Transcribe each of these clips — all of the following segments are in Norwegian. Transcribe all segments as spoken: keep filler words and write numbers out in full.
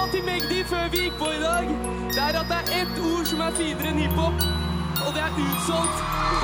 til Magdi før vi gikk på i dag, det er at det er ett ord som er finere enn hiphop, og det er utsolgt.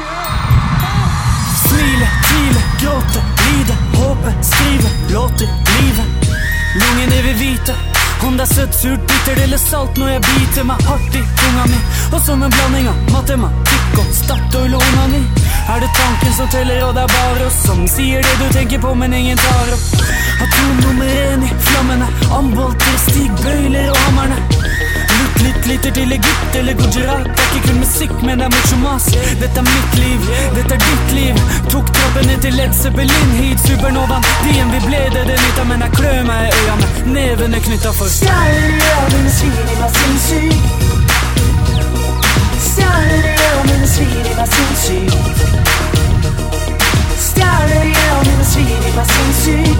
Smile, tvile, gråte, lide, håpe, skrive, låter, livet. Lungene vil vite om det er søtt, surt, bitter eller salt når jeg biter meg hardt i tunga mi. Og som en blanding av matematikk og Statoil og onani. Er det tanken som teller, og det er bare oss som sier det du tenker på, men ingen tar opp. Atom nummer en i flammene, ambolter, stigbøyler og hammerne. Lutt litt liter til Egypt eller Gujarat. Det er ikke kun musikk, men det er mye mas. Dette er mitt liv, dette er ditt liv. Tok trappen inn til Led Zeppelin hit, Supernovan. Dien vi ble det det nytta, men jeg klør meg i øya med nevene knytta for Stjerner i øynene svir i meg sinnssyk. Stjerner i øynene svir i meg sinnssyk. Stjerner i øynene svir i meg sinnssyk.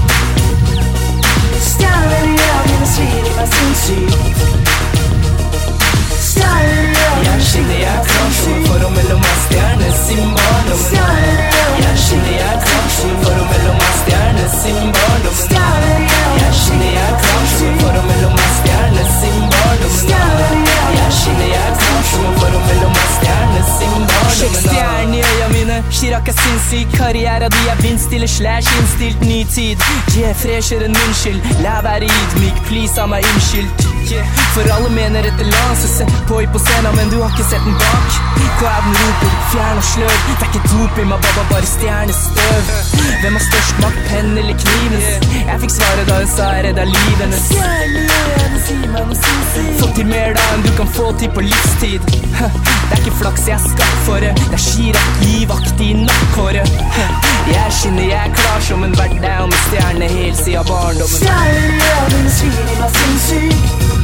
Stjerner i øynene svir i meg sinnssyk. Stjerner i øynene svir i meg sinnssyk. For å mellom meg stjerne sin barndom. Jeg skinner jeg klar for å mellom meg stjerne sin barndom. Jeg skinner jeg klar for å mellom meg stjerne sin barndom. Jeg skinner jeg klar for å mellom meg stjerne sin barndom. Sjekk stjernen i øya mine, Chirac er sinnssyk. Karriere de er vindstille slash innstilt ny tid. Jeg er fresher enn munnskyld, la være ydmyk, please av meg unnskyldt. For alle mener etter land, så sett på i på scenen, men du har ikke sett den bak. Klæden roper, fjern og slør, det er ikke dop i meg, baba, bare stjernestøv. Hvem har størst makt, penn eller kniven? Jeg fikk svaret da hun sa jeg redda livet hennes. Få til mer da enn du kan få til på livstid. Det er ikke flaks jeg skal for det, det er Chirac givakt i nakkhåret. Jeg skinner jeg er klar som en hverdag med stjerne helt siden barndommen. Stjerner i øynene svir i meg sinnssyk.